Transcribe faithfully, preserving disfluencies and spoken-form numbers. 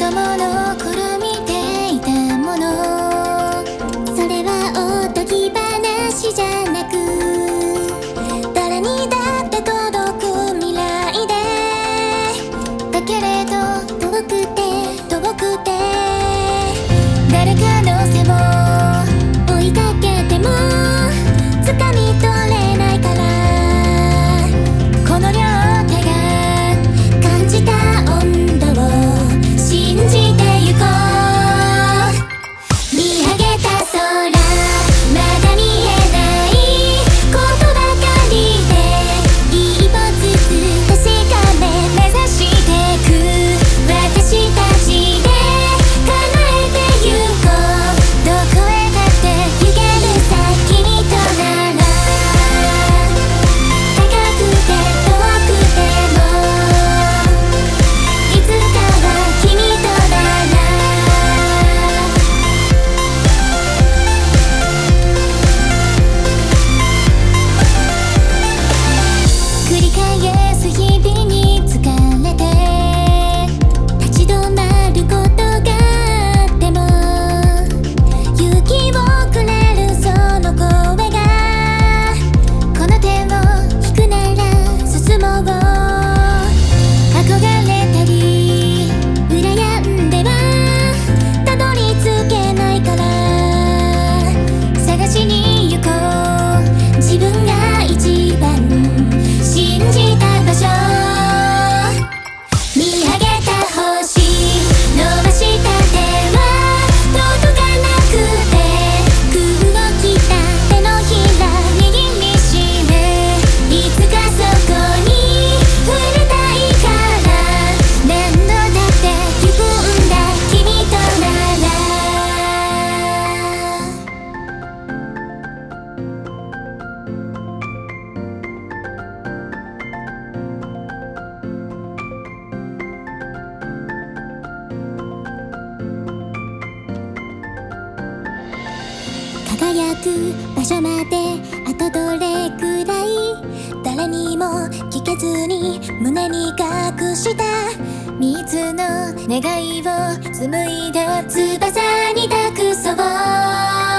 供の頃見ていたもの、それはおとぎ話じゃなく、誰にだって届く未来で、だけれど遠くて遠くて、誰かの背を追いかけても掴み取れないから、この両手が感じた温度を信じてゆこう。見上げた空、まだ見えないことばかりで、一歩ずつ確かめ目指してく、私たちで叶えてゆこう。どこへだって行けるさ、君となら。高くて遠くてもいつかは君となら。繰り返す日々に疲れて立ち止まることがあっても、勇気をくれるその声が、この手を引くなら進もう。憧れたり羨んではたどり着けないから、探しに行こう。自分が一番信じた場所、見上げた星、伸ばした手は届かなくて、空を切った手のひら握りしめ、いつかそこに触れたいから、何度だって行くんだ君となら。輝く場所まであとどれくらい、誰にも聞けずに胸に隠した三つの願いを紡いで翼に託そう。